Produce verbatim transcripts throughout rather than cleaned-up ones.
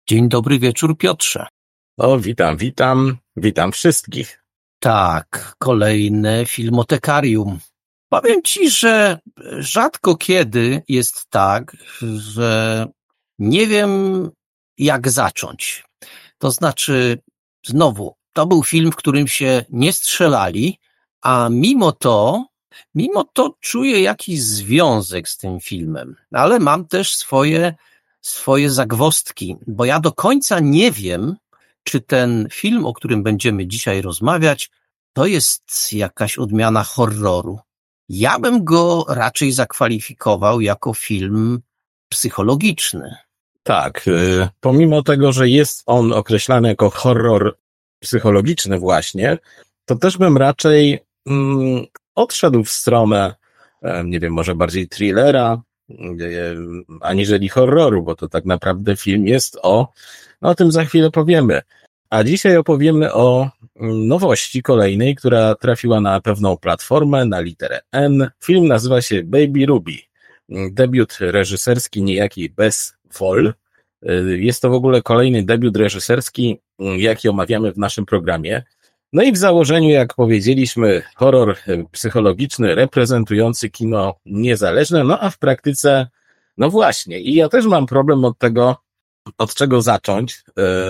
Dzień dobry wieczór, Piotrze. O, witam, witam, witam wszystkich. Tak, kolejne filmotekarium. Powiem ci, że rzadko kiedy jest tak, że nie wiem, jak zacząć. To znaczy, znowu, to był film, w którym się nie strzelali, a mimo to, mimo to czuję jakiś związek z tym filmem, ale mam też swoje, swoje zagwozdki, bo ja do końca nie wiem, czy ten film, o którym będziemy dzisiaj rozmawiać, to jest jakaś odmiana horroru. Ja bym go raczej zakwalifikował jako film psychologiczny. Tak, y, pomimo tego, że jest on określany jako horror psychologiczny właśnie, to też bym raczej mm, odszedł w stronę, e, nie wiem, może bardziej thrillera, e, aniżeli horroru, bo to tak naprawdę film jest o, no o tym za chwilę powiemy. A dzisiaj opowiemy o nowości kolejnej, która trafiła na pewną platformę, na literę N. Film nazywa się Baby Ruby. Debiut reżyserski niejaki Bess Voll. Jest to w ogóle kolejny debiut reżyserski, jaki omawiamy w naszym programie. No i w założeniu, jak powiedzieliśmy, horror psychologiczny reprezentujący kino niezależne, no a w praktyce, no właśnie. I ja też mam problem od tego, od czego zacząć.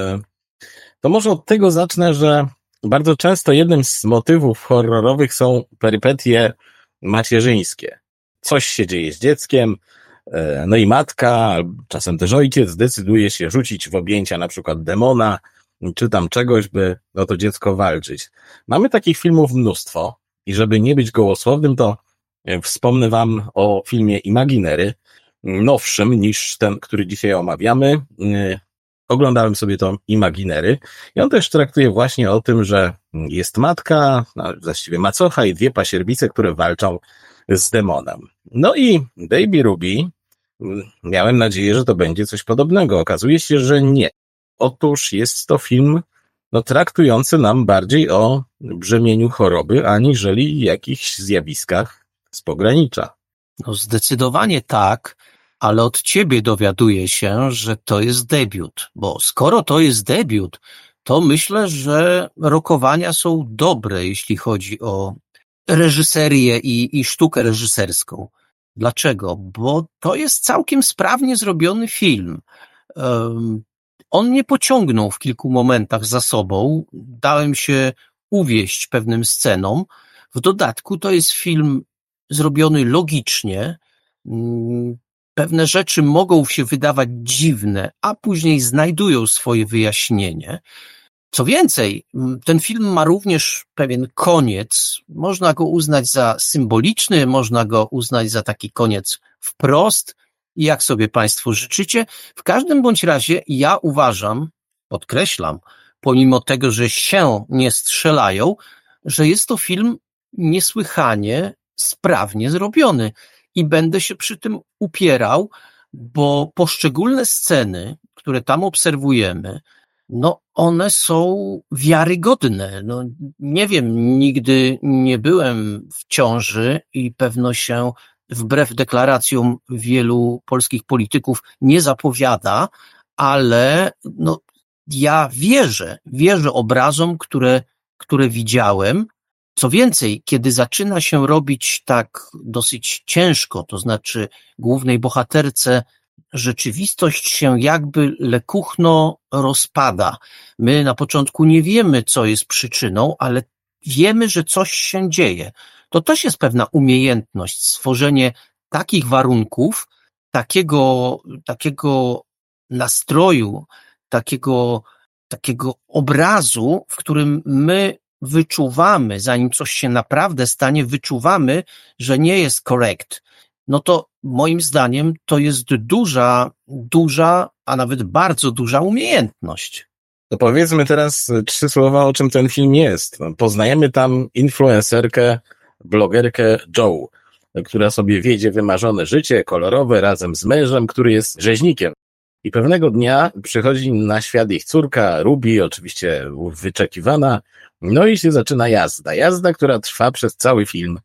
To może od tego zacznę, że bardzo często jednym z motywów horrorowych są perypetie macierzyńskie. Coś się dzieje z dzieckiem, no i matka, czasem też ojciec decyduje się rzucić w objęcia na przykład demona, czy tam czegoś, by o to dziecko walczyć. Mamy takich filmów mnóstwo i żeby nie być gołosłownym, to wspomnę wam o filmie Imaginery, nowszym niż ten, który dzisiaj omawiamy. Oglądałem sobie to Imaginery i on też traktuje właśnie o tym, że jest matka, no właściwie macocha i dwie pasierbice, które walczą z demonem. No i Baby Ruby, miałem nadzieję, że to będzie coś podobnego. Okazuje się, że nie. Otóż jest to film no, traktujący nam bardziej o brzemieniu choroby, aniżeli jakichś zjawiskach z pogranicza. No zdecydowanie tak, ale od ciebie dowiaduję się, że to jest debiut, bo skoro to jest debiut, to myślę, że rokowania są dobre, jeśli chodzi o reżyserię i, i sztukę reżyserską. Dlaczego? Bo to jest całkiem sprawnie zrobiony film. Um, on mnie pociągnął w kilku momentach za sobą, dałem się uwieść pewnym scenom. W dodatku to jest film zrobiony logicznie. Pewne rzeczy mogą się wydawać dziwne, a później znajdują swoje wyjaśnienie. Co więcej, ten film ma również pewien koniec. Można go uznać za symboliczny, można go uznać za taki koniec wprost, jak sobie państwo życzycie. W każdym bądź razie ja uważam, podkreślam, pomimo tego, że się nie strzelają, że jest to film niesłychanie sprawnie zrobiony i będę się przy tym upierał, bo poszczególne sceny, które tam obserwujemy, no one są wiarygodne. No nie wiem, nigdy nie byłem w ciąży i pewno się wbrew deklaracjom wielu polskich polityków nie zapowiada, ale no ja wierzę, wierzę obrazom, które, które widziałem. Co więcej, kiedy zaczyna się robić tak dosyć ciężko, to znaczy głównej bohaterce rzeczywistość się jakby lekuchno rozpada. My na początku nie wiemy, co jest przyczyną, ale wiemy, że coś się dzieje. To też jest pewna umiejętność, stworzenie takich warunków, takiego, takiego nastroju, takiego, takiego obrazu, w którym my wyczuwamy, zanim coś się naprawdę stanie, wyczuwamy, że nie jest correct. No to moim zdaniem to jest duża, duża, a nawet bardzo duża umiejętność. To powiedzmy teraz trzy słowa, o czym ten film jest. Poznajemy tam influencerkę, blogerkę Joe, która sobie wiedzie wymarzone życie, kolorowe, razem z mężem, który jest rzeźnikiem. I pewnego dnia przychodzi na świat ich córka, Ruby, oczywiście wyczekiwana, no i się zaczyna jazda. Jazda, która trwa przez cały film.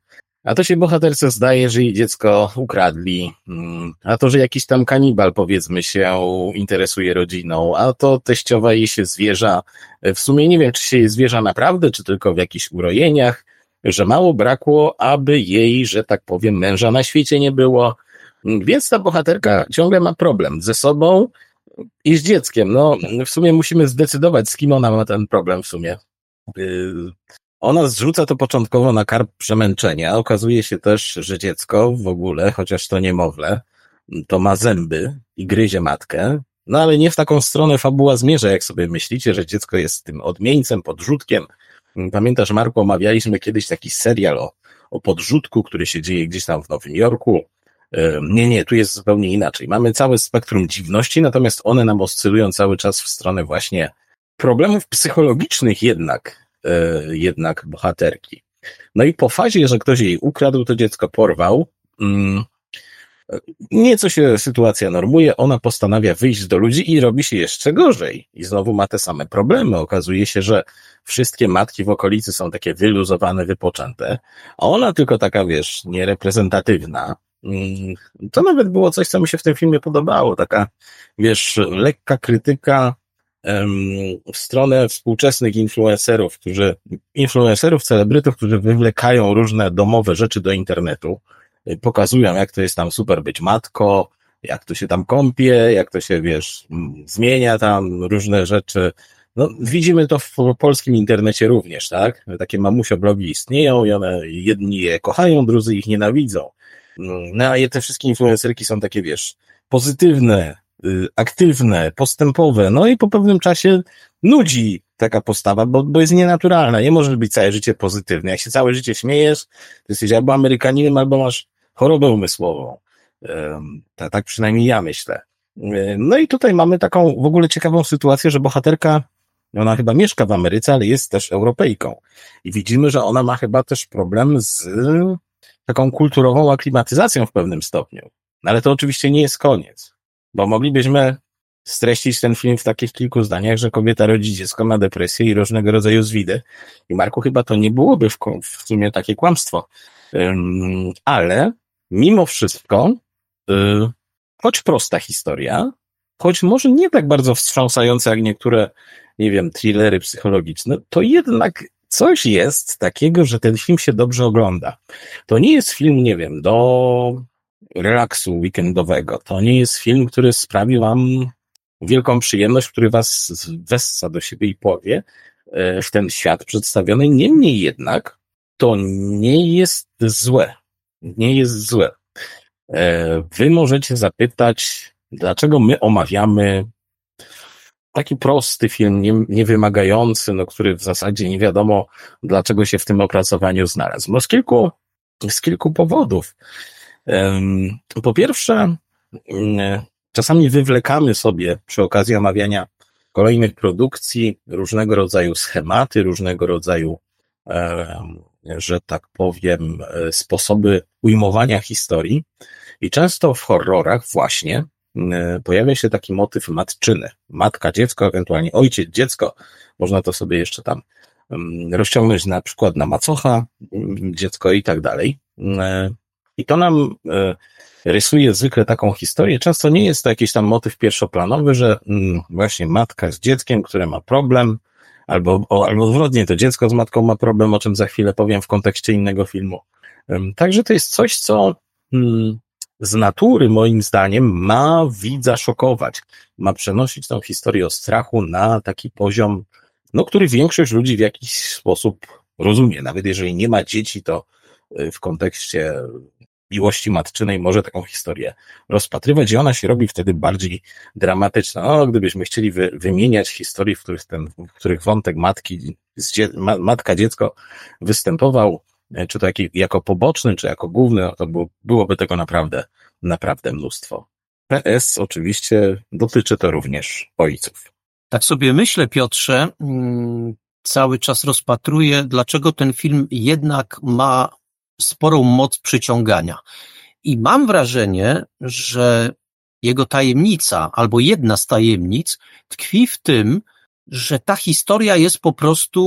A to się bohaterce zdaje, że jej dziecko ukradli, a to, że jakiś tam kanibal, powiedzmy, się interesuje rodziną, a to teściowa jej się zwierza. W sumie nie wiem, czy się jej zwierza naprawdę, czy tylko w jakichś urojeniach, że mało brakło, aby jej, że tak powiem, męża na świecie nie było. Więc ta bohaterka ciągle ma problem ze sobą i z dzieckiem. No, w sumie musimy zdecydować, z kim ona ma ten problem w sumie. Ona zrzuca to początkowo na karb przemęczenia. Okazuje się też, że dziecko w ogóle, chociaż to niemowlę, to ma zęby i gryzie matkę. No ale nie w taką stronę fabuła zmierza, jak sobie myślicie, że dziecko jest tym odmieńcem, podrzutkiem. Pamiętasz, Marku, omawialiśmy kiedyś taki serial o, o podrzutku, który się dzieje gdzieś tam w Nowym Jorku. Nie, nie, tu jest zupełnie inaczej. Mamy całe spektrum dziwności, natomiast one nam oscylują cały czas w stronę właśnie problemów psychologicznych jednak, jednak bohaterki. No i po fazie, że ktoś jej ukradł, to dziecko porwał, nieco się sytuacja normuje, ona postanawia wyjść do ludzi i robi się jeszcze gorzej. I znowu ma te same problemy. Okazuje się, że wszystkie matki w okolicy są takie wyluzowane, wypoczęte, a ona tylko taka, wiesz, niereprezentatywna. To nawet było coś, co mi się w tym filmie podobało. Taka, wiesz, lekka krytyka w stronę współczesnych influencerów, którzy, influencerów, celebrytów, którzy wywlekają różne domowe rzeczy do internetu, pokazują, jak to jest tam super być matko, jak to się tam kąpie, jak to się, wiesz, zmienia tam różne rzeczy. No, widzimy to w polskim internecie również, tak? Takie mamusio blogi istnieją i one, jedni je kochają, drudzy ich nienawidzą. No, a te wszystkie influencerki są takie, wiesz, pozytywne, aktywne, postępowe, no i po pewnym czasie nudzi taka postawa, bo, bo jest nienaturalna. Nie możesz być całe życie pozytywny. Jak się całe życie śmiejesz, to jesteś albo Amerykaninem, albo masz chorobę umysłową. Tak, tak przynajmniej ja myślę. No i tutaj mamy taką w ogóle ciekawą sytuację, że bohaterka, ona chyba mieszka w Ameryce, ale jest też Europejką. I widzimy, że ona ma chyba też problem z taką kulturową aklimatyzacją w pewnym stopniu. Ale to oczywiście nie jest koniec, bo moglibyśmy streścić ten film w takich kilku zdaniach, że kobieta rodzi dziecko, ma depresję i różnego rodzaju zwidy. I Marku, chyba to nie byłoby w, w sumie takie kłamstwo. Um, ale mimo wszystko, y, choć prosta historia, choć może nie tak bardzo wstrząsająca jak niektóre, nie wiem, thrillery psychologiczne, to jednak coś jest takiego, że ten film się dobrze ogląda. To nie jest film, nie wiem, do relaksu weekendowego. To nie jest film, który sprawi wam wielką przyjemność, który was wessa do siebie i powie w ten świat przedstawiony. Niemniej jednak to nie jest złe. Nie jest złe. Wy możecie zapytać, dlaczego my omawiamy taki prosty film, nie, niewymagający, no, który w zasadzie nie wiadomo, dlaczego się w tym opracowaniu znalazł. No z kilku, z kilku powodów. Po pierwsze, czasami wywlekamy sobie przy okazji omawiania kolejnych produkcji różnego rodzaju schematy, różnego rodzaju, że tak powiem, sposoby ujmowania historii. I często w horrorach właśnie pojawia się taki motyw matczyny. Matka, dziecko, ewentualnie ojciec, dziecko. Można to sobie jeszcze tam rozciągnąć na przykład na macocha, dziecko i tak dalej. I to nam rysuje zwykle taką historię. Często nie jest to jakiś tam motyw pierwszoplanowy, że właśnie matka z dzieckiem, które ma problem, albo, albo odwrotnie, to dziecko z matką ma problem, o czym za chwilę powiem w kontekście innego filmu. Także to jest coś, co z natury, moim zdaniem, ma widza szokować. Ma przenosić tą historię o strachu na taki poziom, no, który większość ludzi w jakiś sposób rozumie. Nawet jeżeli nie ma dzieci, to w kontekście miłości matczynej może taką historię rozpatrywać i ona się robi wtedy bardziej dramatyczna. No, gdybyśmy chcieli wy, wymieniać historie, w których ten, w których wątek matki, ma, matka, dziecko występował, czy to jak, jako poboczny, czy jako główny, no to było, byłoby tego naprawdę, naprawdę mnóstwo. P S oczywiście dotyczy to również ojców. Tak sobie myślę, Piotrze, cały czas rozpatruję, dlaczego ten film jednak ma sporą moc przyciągania. I mam wrażenie, że jego tajemnica, albo jedna z tajemnic, tkwi w tym, że ta historia jest po prostu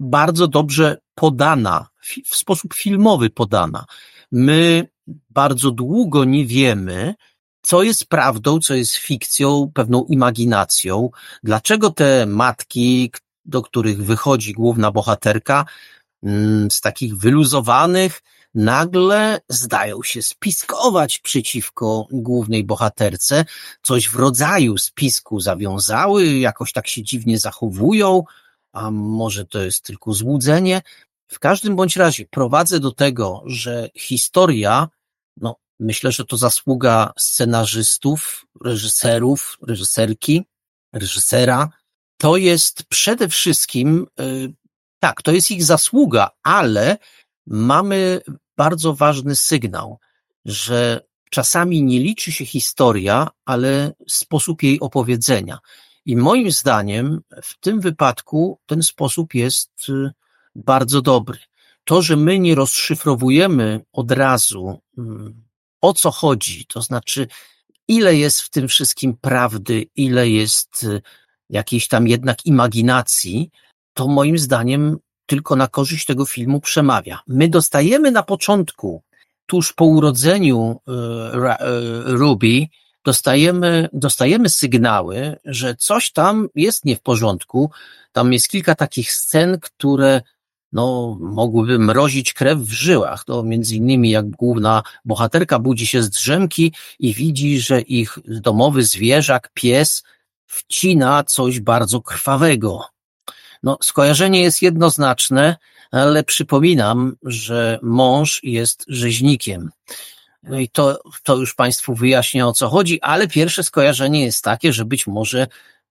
bardzo dobrze podana, w sposób filmowy podana. My bardzo długo nie wiemy, co jest prawdą, co jest fikcją, pewną imaginacją. Dlaczego te matki, do których wychodzi główna bohaterka, z takich wyluzowanych, nagle zdają się spiskować przeciwko głównej bohaterce, coś w rodzaju spisku zawiązały, jakoś tak się dziwnie zachowują, a może to jest tylko złudzenie. W każdym bądź razie prowadzę do tego, że historia, no myślę, że to zasługa scenarzystów, reżyserów, reżyserki, reżysera, to jest przede wszystkim, yy, tak, to jest ich zasługa, ale mamy bardzo ważny sygnał, że czasami nie liczy się historia, ale sposób jej opowiedzenia. I moim zdaniem w tym wypadku ten sposób jest bardzo dobry. To, że my nie rozszyfrowujemy od razu, o co chodzi, to znaczy ile jest w tym wszystkim prawdy, ile jest jakiejś tam jednak imaginacji, to moim zdaniem tylko na korzyść tego filmu przemawia. My dostajemy na początku, tuż po urodzeniu Ruby, dostajemy, dostajemy sygnały, że coś tam jest nie w porządku. Tam jest kilka takich scen, które no, mogłyby mrozić krew w żyłach. To między innymi jak główna bohaterka budzi się z drzemki i widzi, że ich domowy zwierzak, pies, wcina coś bardzo krwawego. No, skojarzenie jest jednoznaczne, ale przypominam, że mąż jest rzeźnikiem. No i to, to już Państwu wyjaśnię, o co chodzi, ale pierwsze skojarzenie jest takie, że być może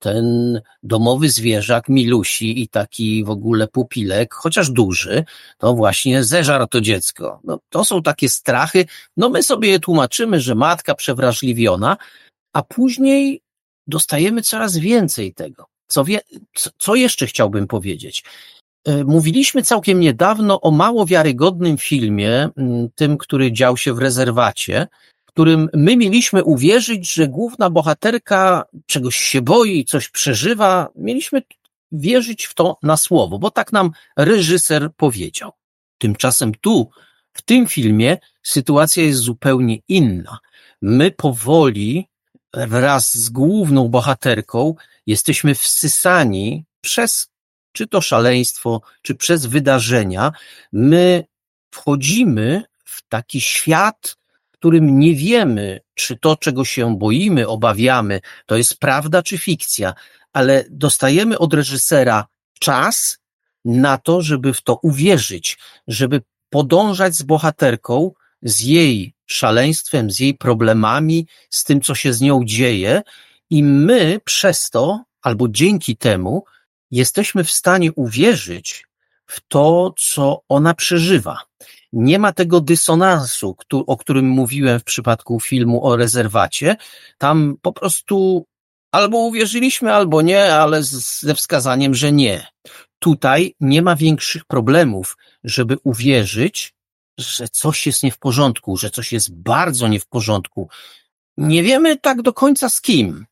ten domowy zwierzak Milusi i taki w ogóle pupilek, chociaż duży, to właśnie zeżarł to dziecko. No, to są takie strachy, no my sobie je tłumaczymy, że matka przewrażliwiona, a później dostajemy coraz więcej tego. Co, wie, co jeszcze chciałbym powiedzieć? Mówiliśmy całkiem niedawno o mało wiarygodnym filmie, tym, który dział się w rezerwacie, w którym my mieliśmy uwierzyć, że główna bohaterka czegoś się boi, coś przeżywa. Mieliśmy wierzyć w to na słowo, bo tak nam reżyser powiedział. Tymczasem tu, w tym filmie, sytuacja jest zupełnie inna. My powoli, wraz z główną bohaterką, jesteśmy wsysani przez czy to szaleństwo, czy przez wydarzenia. My wchodzimy w taki świat, w którym nie wiemy, czy to, czego się boimy, obawiamy, to jest prawda czy fikcja, ale dostajemy od reżysera czas na to, żeby w to uwierzyć, żeby podążać z bohaterką, z jej szaleństwem, z jej problemami, z tym, co się z nią dzieje, i my przez to, albo dzięki temu, jesteśmy w stanie uwierzyć w to, co ona przeżywa. Nie ma tego dysonansu, o którym mówiłem w przypadku filmu o rezerwacie. Tam po prostu albo uwierzyliśmy, albo nie, ale ze wskazaniem, że nie. Tutaj nie ma większych problemów, żeby uwierzyć, że coś jest nie w porządku, że coś jest bardzo nie w porządku. Nie wiemy tak do końca z kim.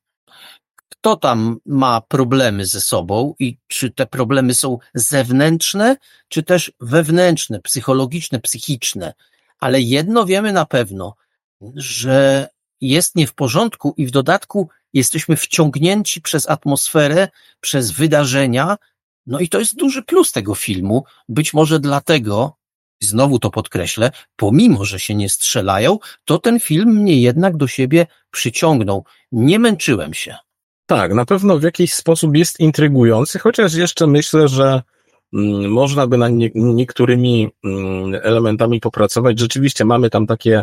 Kto tam ma problemy ze sobą i czy te problemy są zewnętrzne, czy też wewnętrzne, psychologiczne, psychiczne. Ale jedno wiemy na pewno, że jest nie w porządku i w dodatku jesteśmy wciągnięci przez atmosferę, przez wydarzenia. No i to jest duży plus tego filmu. Być może dlatego, znowu to podkreślę, pomimo że się nie strzelają, to ten film mnie jednak do siebie przyciągnął. Nie męczyłem się. Tak, na pewno w jakiś sposób jest intrygujący, chociaż jeszcze myślę, że mm, można by nad nie, niektórymi mm, elementami popracować. Rzeczywiście mamy tam takie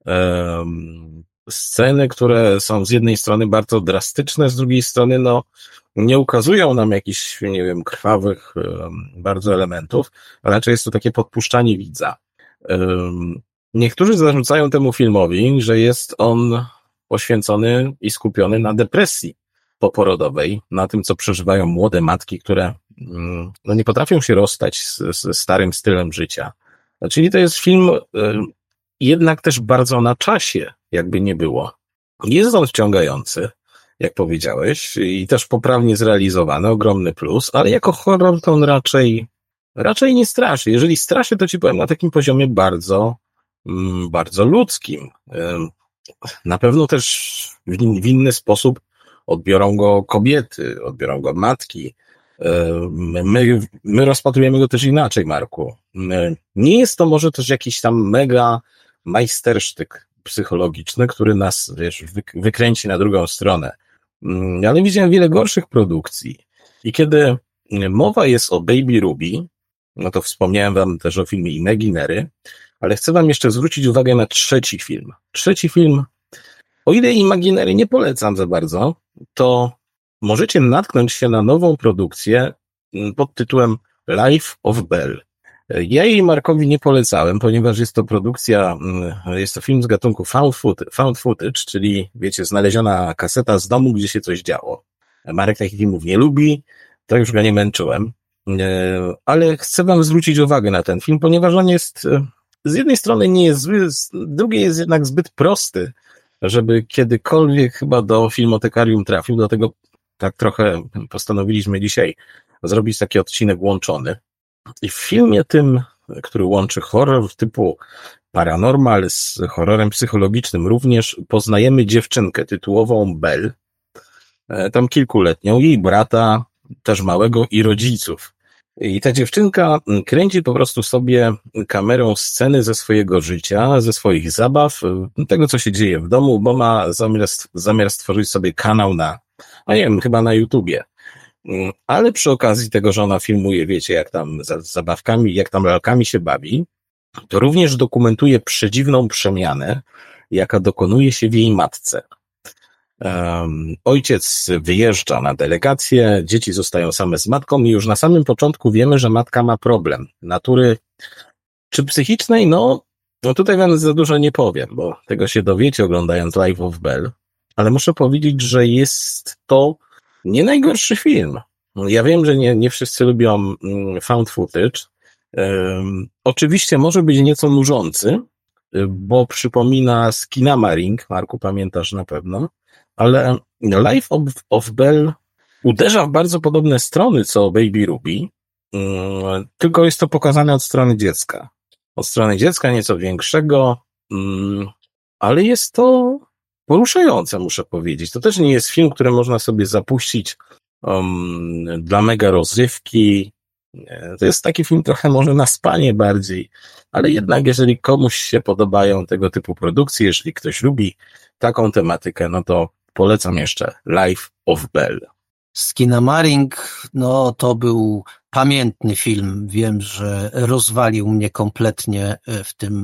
um, sceny, które są z jednej strony bardzo drastyczne, z drugiej strony no nie ukazują nam jakichś, nie wiem, krwawych um, bardzo elementów, a raczej jest to takie podpuszczanie widza. Um, niektórzy zarzucają temu filmowi, że jest on poświęcony i skupiony na depresji poporodowej, na tym, co przeżywają młode matki, które no, nie potrafią się rozstać ze starym stylem życia. Czyli to jest film jednak też bardzo na czasie, jakby nie było. Jest on wciągający, jak powiedziałeś, i też poprawnie zrealizowany, ogromny plus, ale jako horror to on raczej raczej nie straszy. Jeżeli straszy, to ci powiem na takim poziomie bardzo, bardzo ludzkim. Na pewno też w inny sposób odbiorą go kobiety, odbiorą go matki. My, my rozpatrujemy go też inaczej, Marku. Nie jest to może też jakiś tam mega majstersztyk psychologiczny, który nas, wiesz, wykręci na drugą stronę. Ale widziałem wiele gorszych produkcji. I kiedy mowa jest o Baby Ruby, no to wspomniałem wam też o filmie Imaginary, ale chcę wam jeszcze zwrócić uwagę na trzeci film. Trzeci film, o ile Imaginary nie polecam za bardzo, to możecie natknąć się na nową produkcję pod tytułem Life of Belle. Ja jej Markowi nie polecałem, ponieważ jest to produkcja, jest to film z gatunku found footage, found footage, czyli, wiecie, znaleziona kaseta z domu, gdzie się coś działo. Marek takich filmów nie lubi, to już go nie męczyłem, ale chcę wam zwrócić uwagę na ten film, ponieważ on jest, z jednej strony nie jest zły, z drugiej jest jednak zbyt prosty, żeby kiedykolwiek chyba do filmotekarium trafił, dlatego tak trochę postanowiliśmy dzisiaj zrobić taki odcinek łączony. I w filmie tym, który łączy horror typu paranormal z horrorem psychologicznym, również poznajemy dziewczynkę tytułową Belle, tam kilkuletnią, jej brata, też małego i rodziców. I ta dziewczynka kręci po prostu sobie kamerą sceny ze swojego życia, ze swoich zabaw, tego co się dzieje w domu, bo ma zamiar, zamiar stworzyć sobie kanał na, a nie wiem, chyba na YouTubie. Ale przy okazji tego, że ona filmuje, wiecie, jak tam za zabawkami, jak tam lalkami się bawi, to również dokumentuje przedziwną przemianę, jaka dokonuje się w jej matce. Um, ojciec wyjeżdża na delegację, dzieci zostają same z matką i już na samym początku wiemy, że matka ma problem natury czy psychicznej, no, no tutaj wam za dużo nie powiem, bo tego się dowiecie oglądając Life of Belle, ale muszę powiedzieć, że jest to nie najgorszy film. Ja wiem, że nie, nie wszyscy lubią found footage. Um, oczywiście może być nieco nużący, bo przypomina Skinamarink, Marku, pamiętasz na pewno, ale Life of, of Belle uderza w bardzo podobne strony co Baby Ruby, um, tylko jest to pokazane od strony dziecka. Od strony dziecka nieco większego, um, ale jest to poruszające, muszę powiedzieć. To też nie jest film, który można sobie zapuścić um, dla mega rozrywki. To jest taki film trochę może na spanie bardziej, ale jednak jeżeli komuś się podobają tego typu produkcje, jeżeli ktoś lubi taką tematykę, no to polecam jeszcze Life of Belle. Skinamarink, no to był pamiętny film. Wiem, że rozwalił mnie kompletnie w tym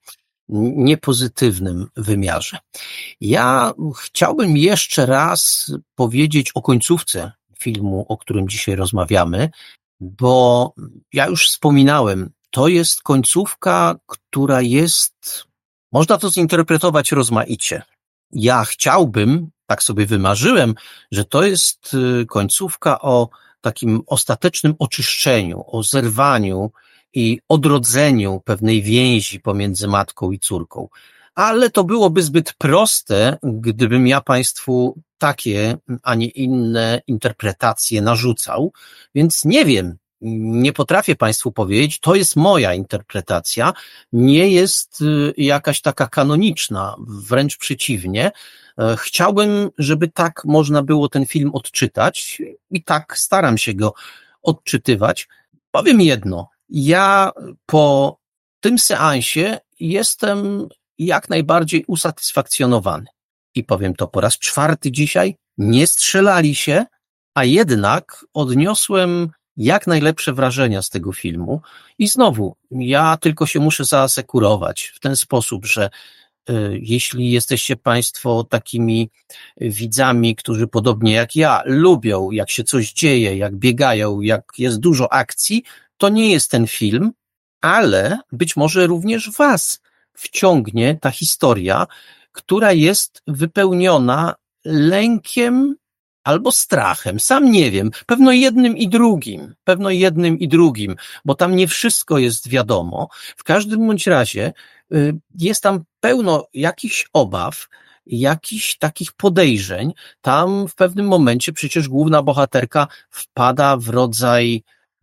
niepozytywnym wymiarze. Ja chciałbym jeszcze raz powiedzieć o końcówce filmu, o którym dzisiaj rozmawiamy, bo ja już wspominałem, to jest końcówka, która jest, można to zinterpretować rozmaicie. Ja chciałbym, tak sobie wymarzyłem, że to jest końcówka o takim ostatecznym oczyszczeniu, o zerwaniu i odrodzeniu pewnej więzi pomiędzy matką i córką. Ale to byłoby zbyt proste, gdybym ja Państwu takie, a nie inne interpretacje narzucał, więc nie wiem, nie potrafię Państwu powiedzieć, to jest moja interpretacja, nie jest jakaś taka kanoniczna, wręcz przeciwnie. Chciałbym, żeby tak można było ten film odczytać i tak staram się go odczytywać. Powiem jedno, ja po tym seansie jestem jak najbardziej usatysfakcjonowany. I powiem to po raz czwarty dzisiaj, nie strzelali się, a jednak odniosłem jak najlepsze wrażenia z tego filmu. I znowu, ja tylko się muszę zaasekurować w ten sposób, że y, jeśli jesteście Państwo takimi widzami, którzy podobnie jak ja lubią, jak się coś dzieje, jak biegają, jak jest dużo akcji, to nie jest ten film, ale być może również Was wciągnie ta historia, która jest wypełniona lękiem albo strachem. Sam nie wiem, pewno jednym i drugim, pewno jednym i drugim, bo tam nie wszystko jest wiadomo. W każdym bądź razie y, jest tam pełno jakichś obaw, jakichś takich podejrzeń. Tam w pewnym momencie przecież główna bohaterka wpada w rodzaj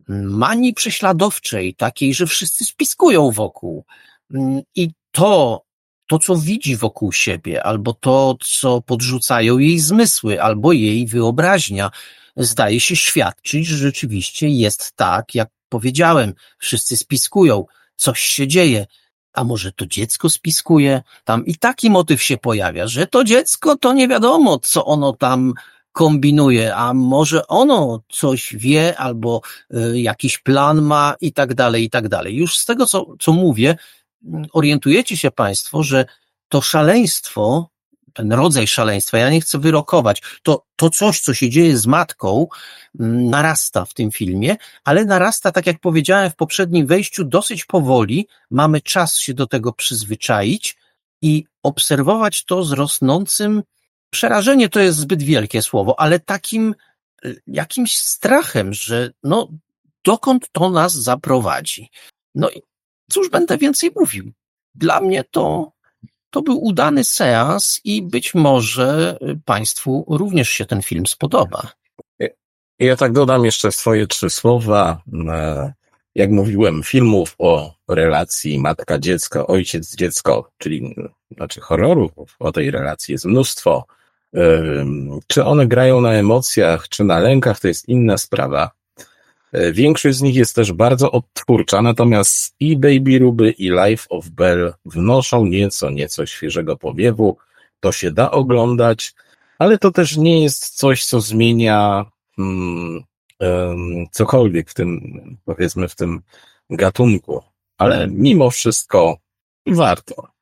manii prześladowczej, takiej, że wszyscy spiskują wokół. I to, to, co widzi wokół siebie, albo to, co podrzucają jej zmysły, albo jej wyobraźnia, zdaje się świadczyć, że rzeczywiście jest tak, jak powiedziałem, wszyscy spiskują, coś się dzieje. A może to dziecko spiskuje? Tam i taki motyw się pojawia, że to dziecko to nie wiadomo, co ono tam kombinuje, a może ono coś wie, albo y, jakiś plan ma i tak dalej, i tak dalej. Już z tego, co, co mówię, orientujecie się Państwo, że to szaleństwo, ten rodzaj szaleństwa, ja nie chcę wyrokować, to, to coś, co się dzieje z matką, narasta w tym filmie, ale narasta, tak jak powiedziałem w poprzednim wejściu, dosyć powoli, mamy czas się do tego przyzwyczaić i obserwować to z rosnącym, przerażenie to jest zbyt wielkie słowo, ale takim jakimś strachem, że no, dokąd to nas zaprowadzi. No i cóż będę więcej mówił? Dla mnie to To był udany seans i być może Państwu również się ten film spodoba. Ja tak dodam jeszcze swoje trzy słowa. Jak mówiłem, filmów o relacji matka-dziecko, ojciec-dziecko, czyli znaczy horrorów o tej relacji jest mnóstwo. Czy one grają na emocjach, czy na lękach, to jest inna sprawa. Większość z nich jest też bardzo odtwórcza, natomiast i Baby Ruby, i Life of Belle wnoszą nieco, nieco świeżego powiewu. To się da oglądać, ale to też nie jest coś, co zmienia hmm, um, cokolwiek w tym, powiedzmy, w tym gatunku. Ale mimo wszystko warto.